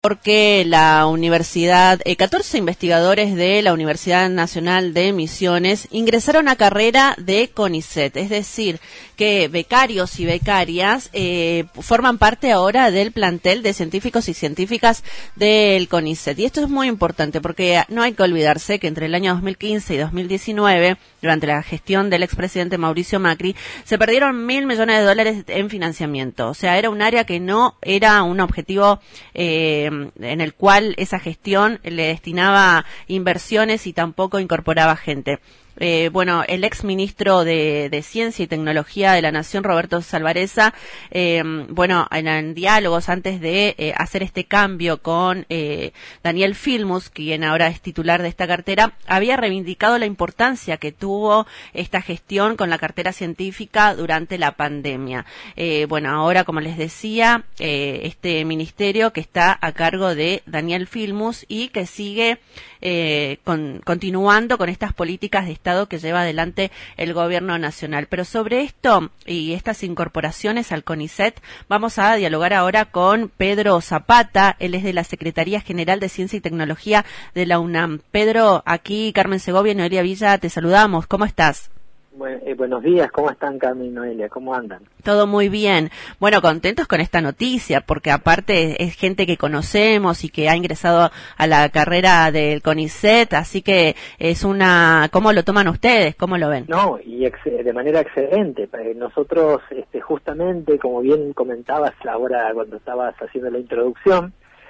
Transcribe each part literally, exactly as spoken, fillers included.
Porque la universidad, eh, catorce investigadores de la Universidad Nacional de Misiones ingresaron a carrera de CONICET, es decir, que becarios y becarias eh, forman parte ahora del plantel de científicos y científicas del CONICET. Y esto es muy importante porque no hay que olvidarse que entre el año dos mil quince y dos mil diecinueve, durante la gestión del expresidente Mauricio Macri, se perdieron mil millones de dólares en financiamiento. O sea, era un área que no era un objetivo eh, en el cual esa gestión le destinaba inversiones y tampoco incorporaba gente. Eh, bueno, el ex ministro de, de Ciencia y Tecnología de la Nación, Roberto Salvarezza, eh, bueno, en, en diálogos antes de eh, hacer este cambio con eh, Daniel Filmus, quien ahora es titular de esta cartera, había reivindicado la importancia que tuvo esta gestión con la cartera científica durante la pandemia. Eh, bueno, ahora, como les decía, eh, este ministerio que está a cargo de Daniel Filmus y que sigue eh, con, continuando con estas políticas de que lleva adelante el gobierno nacional. Pero sobre esto y estas incorporaciones al CONICET vamos a dialogar ahora con Pedro Zapata. Él es de la Secretaría General de Ciencia y Tecnología de la UNAM. Pedro, aquí Carmen Segovia y Noelia Villa, te saludamos. ¿Cómo estás? Bueno, eh, buenos días, ¿cómo están Carmen y Noelia? ¿Cómo andan? Todo muy bien. Bueno, contentos con esta noticia, porque aparte es gente que conocemos y que ha ingresado a la carrera del CONICET, así que es una... ¿Cómo lo toman ustedes? ¿Cómo lo ven? No, y ex de manera excelente. Nosotros, este, justamente, como bien comentabas ahora cuando estabas haciendo la introducción,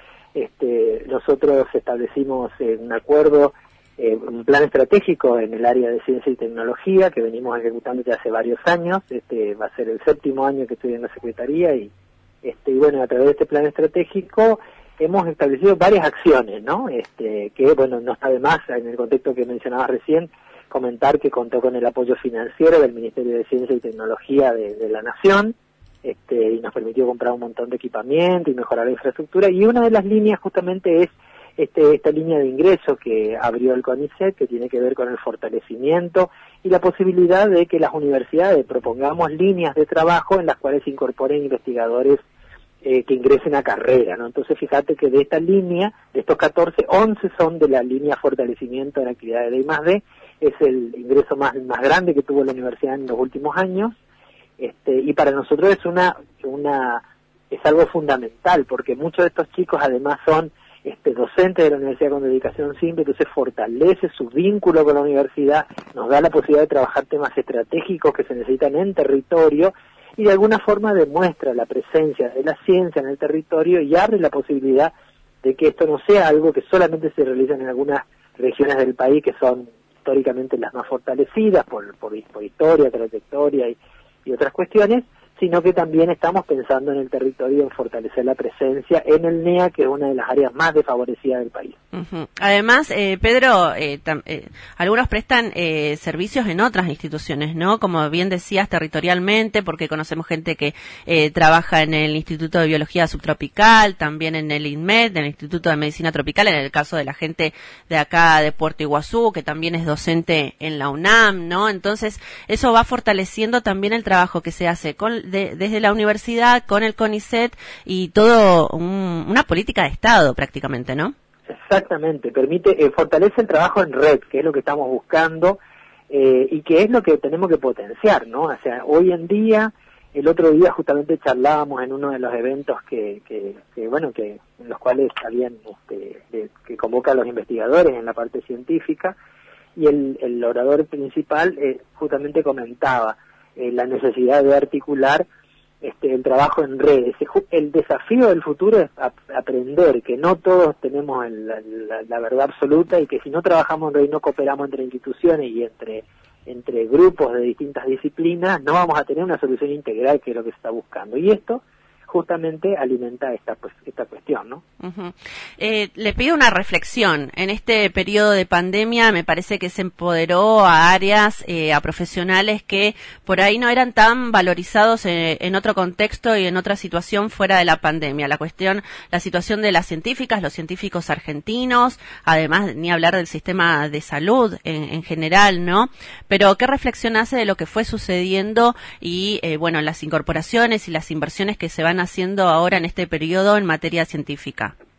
este, nosotros establecimos eh, un acuerdo, Eh, un plan estratégico en el área de ciencia y tecnología que venimos ejecutando ya hace varios años. Este va a ser el séptimo año que estoy en la Secretaría y este y bueno, a través de este plan estratégico hemos establecido varias acciones, ¿no? Este que bueno, no está de más en el contexto que mencionabas recién comentar que contó con el apoyo financiero del Ministerio de Ciencia y Tecnología de, de la Nación, este y nos permitió comprar un montón de equipamiento y mejorar la infraestructura, y una de las líneas justamente es Este, esta línea de ingreso que abrió el CONICET, que tiene que ver con el fortalecimiento y la posibilidad de que las universidades propongamos líneas de trabajo en las cuales se incorporen investigadores eh, que ingresen a carrera, ¿no? Entonces, fíjate que de esta línea, de estos catorce, once son de la línea fortalecimiento de la actividad de I más D, es el ingreso más, más grande que tuvo la universidad en los últimos años, este, y para nosotros es una, una, es algo fundamental, porque muchos de estos chicos además son Este, docente de la universidad con dedicación simple, entonces fortalece su vínculo con la universidad, nos da la posibilidad de trabajar temas estratégicos que se necesitan en territorio y de alguna forma demuestra la presencia de la ciencia en el territorio y abre la posibilidad de que esto no sea algo que solamente se realiza en algunas regiones del país que son históricamente las más fortalecidas por, por, por historia, trayectoria y, y otras cuestiones, sino que también estamos pensando en el territorio en fortalecer la presencia en el N E A, que es una de las áreas más desfavorecidas del país. Uh-huh. Además, eh, Pedro, eh, tam, eh, algunos prestan eh, servicios en otras instituciones, ¿no? Como bien decías, territorialmente, porque conocemos gente que eh, trabaja en el Instituto de Biología Subtropical, también en el INMED, en el Instituto de Medicina Tropical, en el caso de la gente de acá de Puerto Iguazú, que también es docente en la UNAM, ¿no? Entonces, eso va fortaleciendo también el trabajo que se hace con De, desde la universidad, con el CONICET y todo un, una política de Estado prácticamente, ¿no? Exactamente, permite, eh, fortalece el trabajo en red, que es lo que estamos buscando eh, y que es lo que tenemos que potenciar, ¿no? O sea, hoy en día, el otro día justamente charlábamos en uno de los eventos que, que, que bueno, que en los cuales habían, este, de, que convoca a los investigadores en la parte científica, y el, el orador principal eh, justamente comentaba Eh, la necesidad de articular este, el trabajo en redes. El desafío del futuro es ap aprender que no todos tenemos el, la, la verdad absoluta y que si no trabajamos en red y no cooperamos entre instituciones y entre, entre grupos de distintas disciplinas, no vamos a tener una solución integral, que es lo que se está buscando. Y esto justamente alimenta esta pues, esta cuestión, ¿no? Uh-huh. Eh, le pido una reflexión. En este periodo de pandemia me parece que se empoderó a áreas, eh, a profesionales que por ahí no eran tan valorizados eh, en otro contexto y en otra situación fuera de la pandemia. La cuestión, la situación de las científicas, los científicos argentinos, además ni hablar del sistema de salud en, en general, ¿no? Pero ¿qué reflexión hace de lo que fue sucediendo y, eh, bueno, las incorporaciones y las inversiones que se van haciendo ahora en este periodo en materia científica?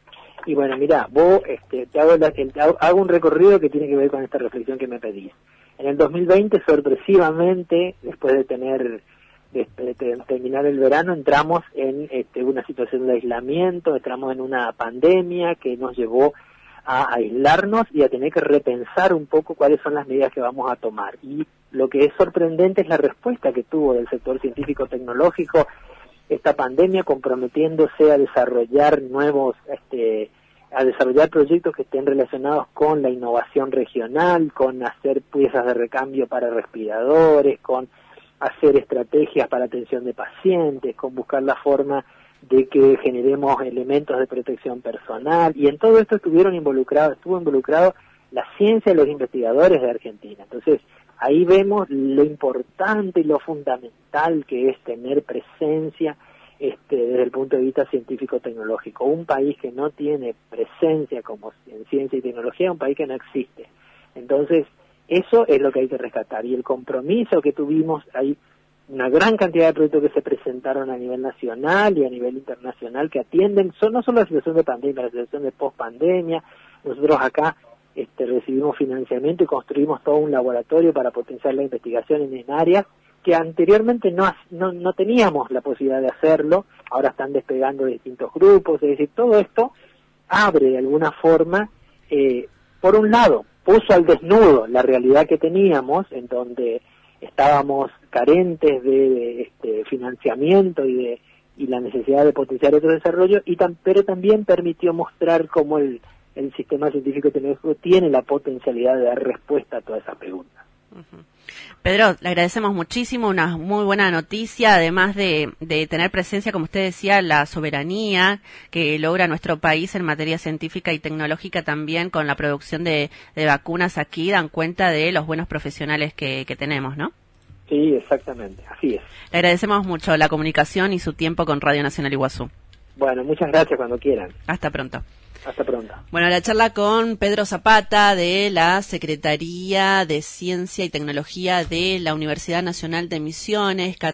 Y bueno, mira, vos este, te, hago la, te hago un recorrido que tiene que ver con esta reflexión que me pedís. En el dos mil veinte, sorpresivamente, después de tener de, de, de terminar el verano, entramos en este, una situación de aislamiento, entramos en una pandemia que nos llevó a aislarnos y a tener que repensar un poco cuáles son las medidas que vamos a tomar. Y lo que es sorprendente es la respuesta que tuvo del sector científico-tecnológico esta pandemia, comprometiéndose a desarrollar nuevos, este, a desarrollar proyectos que estén relacionados con la innovación regional, con hacer piezas de recambio para respiradores, con hacer estrategias para atención de pacientes, con buscar la forma de que generemos elementos de protección personal, y en todo esto estuvieron involucrados, estuvo involucrado la ciencia y los investigadores de Argentina. Entonces, ahí vemos lo importante y lo fundamental que es tener presencia este, desde el punto de vista científico-tecnológico. Un país que no tiene presencia como en ciencia y tecnología es un país que no existe. Entonces, eso es lo que hay que rescatar. Y el compromiso que tuvimos, hay una gran cantidad de proyectos que se presentaron a nivel nacional y a nivel internacional que atienden, son no solo la situación de pandemia, la situación de post-pandemia. Nosotros acá Este, recibimos financiamiento y construimos todo un laboratorio para potenciar la investigación en, en áreas que anteriormente no, no, no teníamos la posibilidad de hacerlo, ahora están despegando distintos grupos, es decir, todo esto abre de alguna forma, eh, por un lado, puso al desnudo la realidad que teníamos, en donde estábamos carentes de, de este, financiamiento y de y la necesidad de potenciar otro desarrollo, y tam, pero también permitió mostrar cómo el el sistema científico tecnológico tiene la potencialidad de dar respuesta a todas esas preguntas. Uh-huh. Pedro, le agradecemos muchísimo, una muy buena noticia, además de, de tener presencia, como usted decía, la soberanía que logra nuestro país en materia científica y tecnológica, también con la producción de, de vacunas aquí, dan cuenta de los buenos profesionales que, que tenemos, ¿no? Sí, exactamente, así es. Le agradecemos mucho la comunicación y su tiempo con Radio Nacional Iguazú. Bueno, muchas gracias, cuando quieran. Hasta pronto. Hasta pronto. Bueno, la charla con Pedro Zapata de la Secretaría de Ciencia y Tecnología de la Universidad Nacional de Misiones.